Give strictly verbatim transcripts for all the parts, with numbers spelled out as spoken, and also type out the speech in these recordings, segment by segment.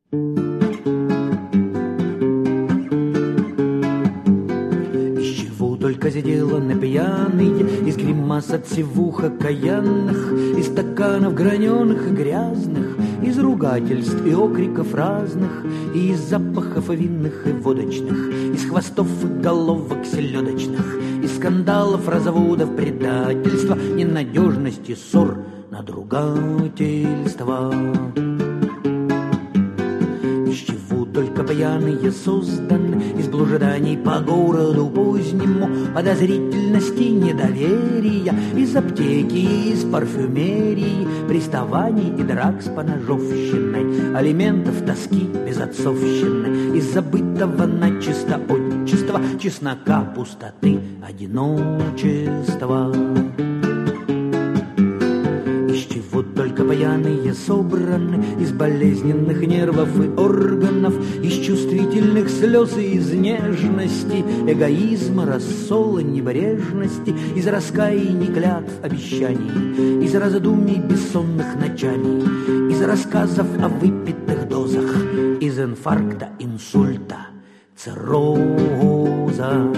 Из чего только сделаны пьяные, из гримас от сивух окаянных, из стаканов граненых и грязных, из ругательств и окриков разных, и из запахов винных и водочных, из хвостов и головок селедочных, из скандалов, разводов, предательства, ненадежности, ссор, надругательства. Из чего только пьяные созданы, из блужданий по городу позднему, подозрительности, недоверия, из аптеки, из парфюмерии, приставаний и драк с поножовщиной, алиментов, тоски, безотцовщины, из забытого начисто отчества, чеснока, пустоты, одиночества. Только пьяные собраны из болезненных нервов и органов, из чувствительных слез и из нежности, эгоизма, рассола, небрежности, из раскаяний, клятв, обещаний, из раздумий бессонных ночами, из рассказов о выпитых дозах, из инфаркта, инсульта, цирроза.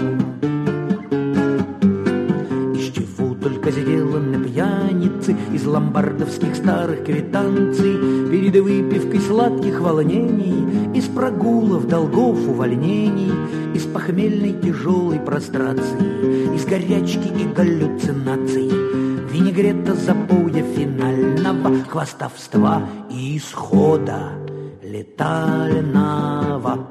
Только сделаны пьяницы из ломбардовских старых квитанций, перед выпивкой сладких волнений, из прогулов, долгов, увольнений, из похмельной тяжелой прострации, из горячки и галлюцинаций, винегрета запоя финального, хвастовства и исхода летального.